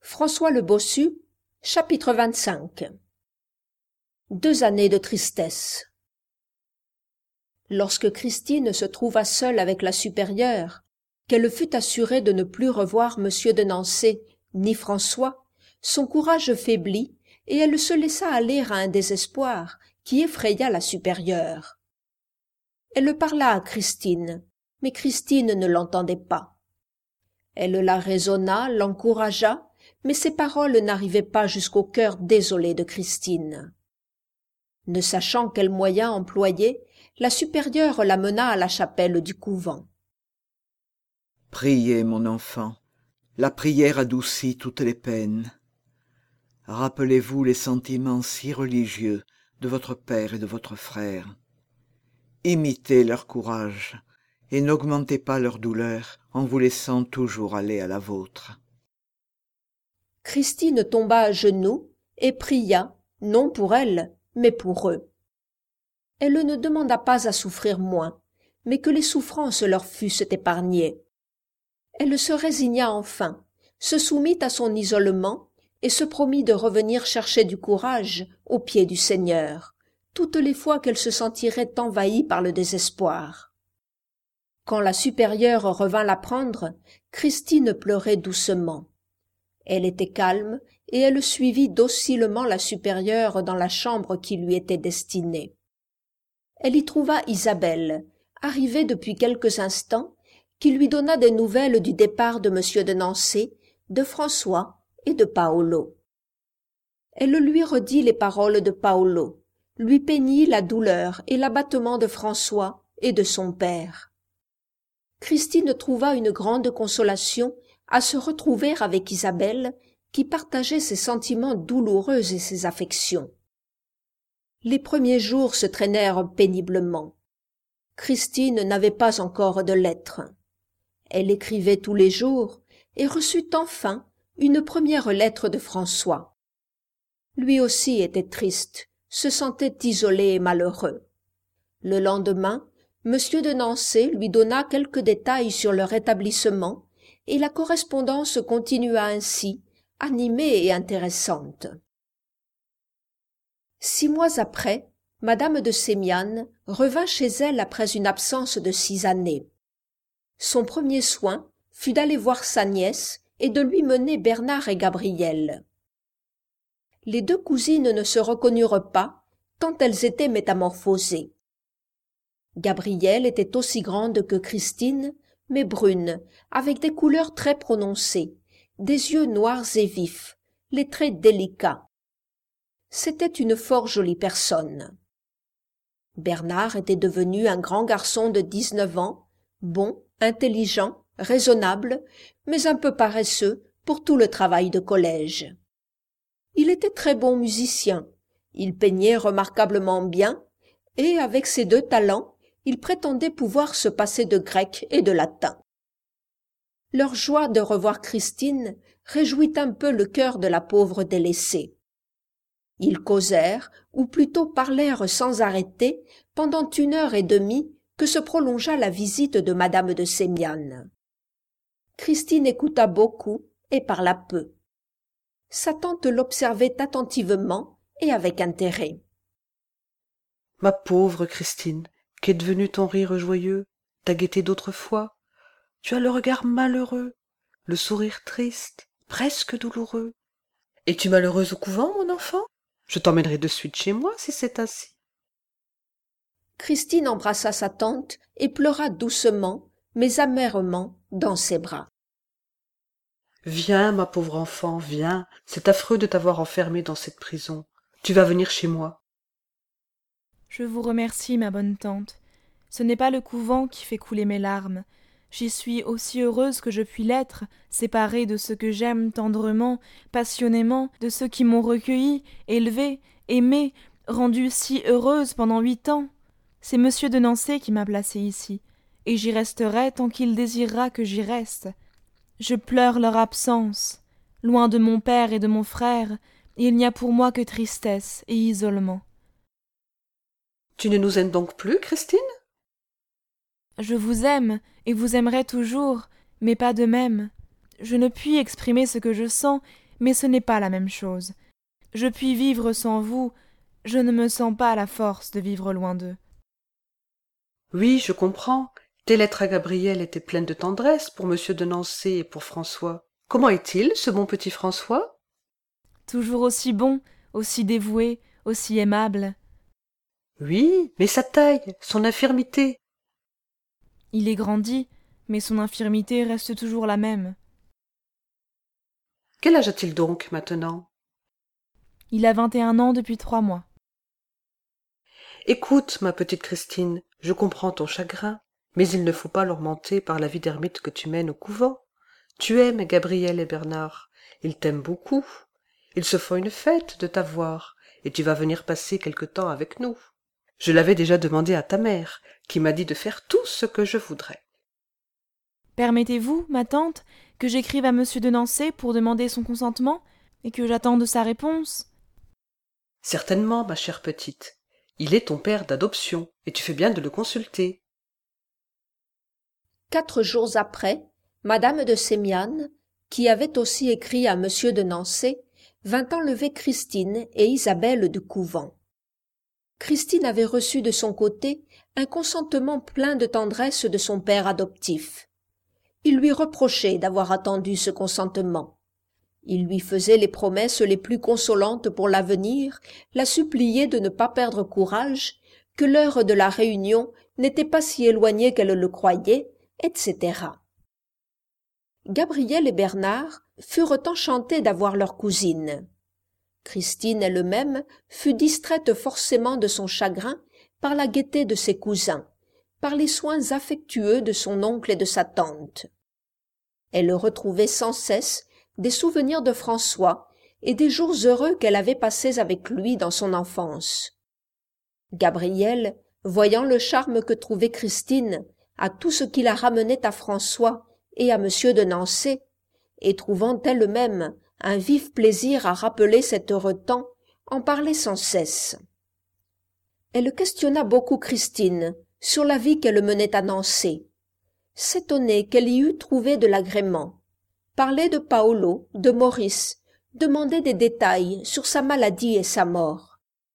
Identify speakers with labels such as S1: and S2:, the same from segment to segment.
S1: François le Bossu, chapitre 25. 2 années de tristesse. Lorsque Christine se trouva seule avec la supérieure, qu'elle fut assurée de ne plus revoir monsieur de Nancé ni François, son courage faiblit et elle se laissa aller à un désespoir qui effraya la supérieure. Elle parla à Christine, mais Christine ne l'entendait pas. Elle la raisonna, l'encouragea, mais ses paroles n'arrivaient pas jusqu'au cœur désolé de Christine. Ne sachant quel moyen employer, la supérieure la mena à la chapelle du couvent.
S2: « Priez, mon enfant, la prière adoucit toutes les peines. Rappelez-vous les sentiments si religieux de votre père et de votre frère. Imitez leur courage et n'augmentez pas leur douleur en vous laissant toujours aller à la vôtre. »
S1: Christine tomba à genoux et pria, non pour elle, mais pour eux. Elle ne demanda pas à souffrir moins, mais que les souffrances leur fussent épargnées. Elle se résigna enfin, se soumit à son isolement et se promit de revenir chercher du courage aux pieds du Seigneur, toutes les fois qu'elle se sentirait envahie par le désespoir. Quand la supérieure revint la prendre, Christine pleurait doucement. Elle était calme et elle suivit docilement la supérieure dans la chambre qui lui était destinée. Elle y trouva Isabelle, arrivée depuis quelques instants, qui lui donna des nouvelles du départ de monsieur de Nancé, de François et de Paolo. Elle lui redit les paroles de Paolo, lui peignit la douleur et l'abattement de François et de son père. Christine trouva une grande consolation à se retrouver avec Isabelle, qui partageait ses sentiments douloureux et ses affections. Les premiers jours se traînèrent péniblement. Christine n'avait pas encore de lettres. Elle écrivait tous les jours et reçut enfin une première lettre de François. Lui aussi était triste, se sentait isolé et malheureux. Le lendemain, monsieur de Nancé lui donna quelques détails sur leur établissement et la correspondance continua ainsi, animée et intéressante. 6 mois après, madame de Sémiane revint chez elle après une absence de 6 années. Son premier soin fut d'aller voir sa nièce et de lui mener Bernard et Gabrielle. Les 2 cousines ne se reconnurent pas, tant elles étaient métamorphosées. Gabrielle était aussi grande que Christine, mais brune, avec des couleurs très prononcées, des yeux noirs et vifs, les traits délicats. C'était une fort jolie personne. Bernard était devenu un grand garçon de 19 ans, bon, intelligent, raisonnable, mais un peu paresseux pour tout le travail de collège. Il était très bon musicien, il peignait remarquablement bien, et avec ses 2 talents, il prétendait pouvoir se passer de grec et de latin. Leur joie de revoir Christine réjouit un peu le cœur de la pauvre délaissée. Ils causèrent, ou plutôt parlèrent sans arrêter, pendant 1h30 que se prolongea la visite de madame de Sémiane. Christine écouta beaucoup et parla peu. Sa tante l'observait attentivement et avec intérêt.
S3: « Ma pauvre Christine, qu'est devenu ton rire joyeux, ta gaieté d'autrefois? Tu as le regard malheureux, le sourire triste, presque douloureux. Es-tu malheureuse au couvent, mon enfant? Je t'emmènerai de suite chez moi, si c'est ainsi. »
S1: Christine embrassa sa tante et pleura doucement, mais amèrement, dans ses bras.
S3: « Viens, ma pauvre enfant, viens. C'est affreux de t'avoir enfermée dans cette prison. Tu vas venir chez moi. »
S4: Je vous remercie, ma bonne tante. Ce n'est pas le couvent qui fait couler mes larmes. J'y suis aussi heureuse que je puis l'être, séparée de ceux que j'aime tendrement, passionnément, de ceux qui m'ont recueillie, élevée, aimée, rendue si heureuse pendant 8 ans. C'est monsieur de Nancé qui m'a placée ici, et j'y resterai tant qu'il désirera que j'y reste. Je pleure leur absence. Loin de mon père et de mon frère, il n'y a pour moi que tristesse et isolement.
S3: Tu ne nous aimes donc plus, Christine?
S4: Je vous aime, et vous aimerai toujours, mais pas de même. Je ne puis exprimer ce que je sens, mais ce n'est pas la même chose. Je puis vivre sans vous, je ne me sens pas la force de vivre loin d'eux. »
S3: Oui, je comprends. Tes lettres à Gabriel étaient pleines de tendresse pour monsieur de Nancé et pour François. Comment est-il, ce bon petit François?
S4: Toujours aussi bon, aussi dévoué, aussi aimable.
S3: Oui, mais sa taille, son infirmité.
S4: Il est grandi, mais son infirmité reste toujours la même.
S3: Quel âge a-t-il donc maintenant?
S4: Il a 21 ans depuis 3 mois.
S3: Écoute, ma petite Christine, je comprends ton chagrin, mais il ne faut pas l'augmenter par la vie d'ermite que tu mènes au couvent. Tu aimes Gabriel et Bernard, ils t'aiment beaucoup. Ils se font une fête de t'avoir, et tu vas venir passer quelque temps avec nous. Je l'avais déjà demandé à ta mère, qui m'a dit de faire tout ce que je voudrais.
S4: Permettez-vous, ma tante, que j'écrive à monsieur de Nancé pour demander son consentement, et que j'attende sa réponse?
S3: Certainement, ma chère petite. Il est ton père d'adoption, et tu fais bien de le consulter.
S1: 4 jours après, madame de Sémiane, qui avait aussi écrit à monsieur de Nancé, vint enlever Christine et Isabelle du couvent. Christine avait reçu de son côté un consentement plein de tendresse de son père adoptif. Il lui reprochait d'avoir attendu ce consentement. Il lui faisait les promesses les plus consolantes pour l'avenir, la suppliait de ne pas perdre courage, que l'heure de la réunion n'était pas si éloignée qu'elle le croyait, etc. Gabriel et Bernard furent enchantés d'avoir leur cousine. Christine elle-même fut distraite forcément de son chagrin par la gaieté de ses cousins, par les soins affectueux de son oncle et de sa tante. Elle retrouvait sans cesse des souvenirs de François et des jours heureux qu'elle avait passés avec lui dans son enfance. Gabrielle, voyant le charme que trouvait Christine à tout ce qui la ramenait à François et à monsieur de Nancé, et trouvant elle-même un vif plaisir à rappeler cet heureux temps, en parlait sans cesse. Elle questionna beaucoup Christine sur la vie qu'elle menait à Nancé, s'étonnait qu'elle y eût trouvé de l'agrément, parlait de Paolo, de Maurice, demandait des détails sur sa maladie et sa mort.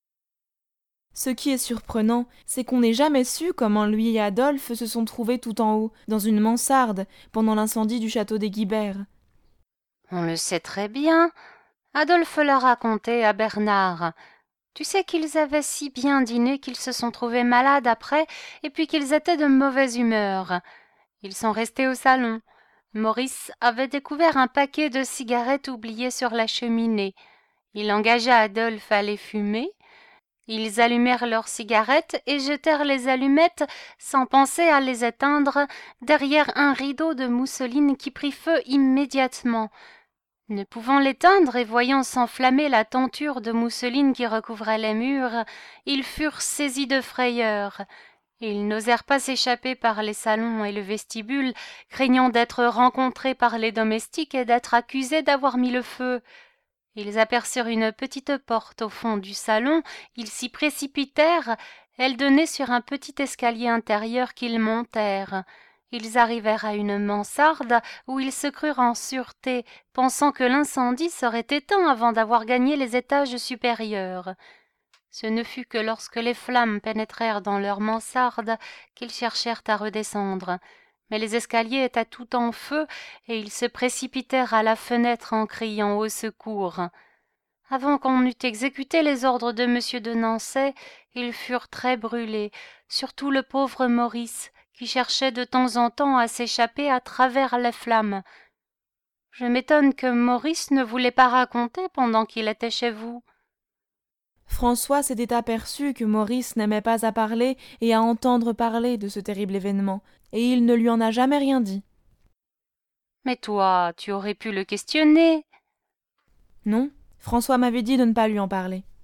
S4: Ce qui est surprenant, c'est qu'on n'ait jamais su comment lui et Adolphe se sont trouvés tout en haut, dans une mansarde, pendant l'incendie du château des Guibert.
S5: On le sait très bien. Adolphe l'a raconté à Bernard. Tu sais qu'ils avaient si bien dîné qu'ils se sont trouvés malades après, et puis qu'ils étaient de mauvaise humeur. Ils sont restés au salon. Maurice avait découvert un paquet de cigarettes oubliées sur la cheminée. Il engagea Adolphe à les fumer. Ils allumèrent leurs cigarettes et jetèrent les allumettes, sans penser à les éteindre, derrière un rideau de mousseline qui prit feu immédiatement. Ne pouvant l'éteindre et voyant s'enflammer la tenture de mousseline qui recouvrait les murs, ils furent saisis de frayeur. Ils n'osèrent pas s'échapper par les salons et le vestibule, craignant d'être rencontrés par les domestiques et d'être accusés d'avoir mis le feu. Ils aperçurent une petite porte au fond du salon, ils s'y précipitèrent, elle donnait sur un petit escalier intérieur qu'ils montèrent. Ils arrivèrent à une mansarde où ils se crurent en sûreté, pensant que l'incendie serait éteint avant d'avoir gagné les étages supérieurs. Ce ne fut que lorsque les flammes pénétrèrent dans leur mansarde qu'ils cherchèrent à redescendre. Mais les escaliers étaient tout en feu, et ils se précipitèrent à la fenêtre en criant au secours. Avant qu'on eût exécuté les ordres de monsieur de Nancé, ils furent très brûlés, surtout le pauvre Maurice, qui cherchait de temps en temps à s'échapper à travers les flammes. Je m'étonne que Maurice ne voulait pas raconter pendant qu'il était chez vous.
S4: François s'était aperçu que Maurice n'aimait pas à parler et à entendre parler de ce terrible événement, et il ne lui en a jamais rien dit.
S5: Mais toi, tu aurais pu le questionner.
S4: Non, François m'avait dit de ne pas lui en parler.